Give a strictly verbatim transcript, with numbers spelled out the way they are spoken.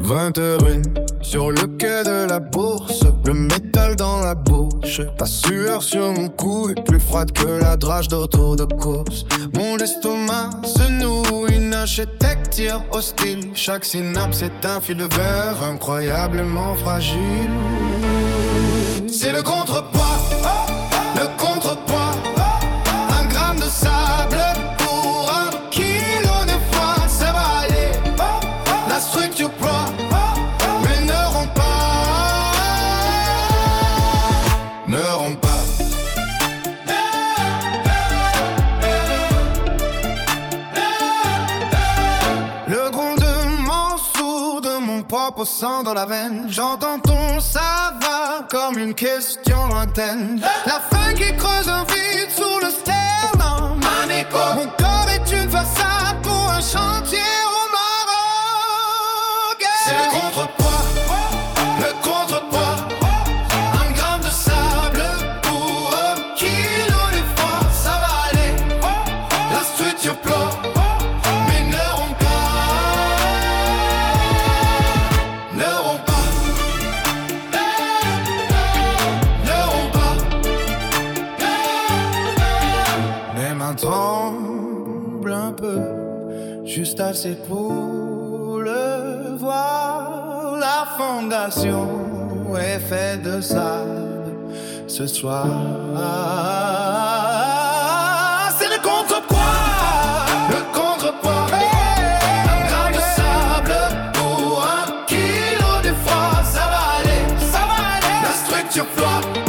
vingt heures une, sur le quai de la bourse, le métal dans la bouche. Ta sueur sur mon cou est plus froide que la drage d'auto de course. Mon estomac se noue, une architecture hostile. Chaque synapse est un fil de verre incroyablement fragile. C'est le contrepoids, le contrepoids. Un gramme de sable pour un kilo de foi. Ça va aller, la structure ploie, mais ne romps pas, ne romps pas. Le grondement sourd de mon propre sang dans la veine. J'entends ton ça va comme une question lointaine. La faim qui creuse un vide sous le sternum. Un écho. Mon corps est une façade pour un chantier au Maroc. C'est le contrepoids, le contrepoids. Un gramme de sable pour un kilo de froid. Ça va aller, la structure ploie, mais ne romps pas, ne romps pas, ne romps pas. Mes mains tremblent un peu, juste assez pour le voir. La fondation est faite de sable ce soir. C'est le contrepoids, le contrepoids. Un gramme de sable pour un kilo de froid. Ça va aller, ça va aller. La structure flotte.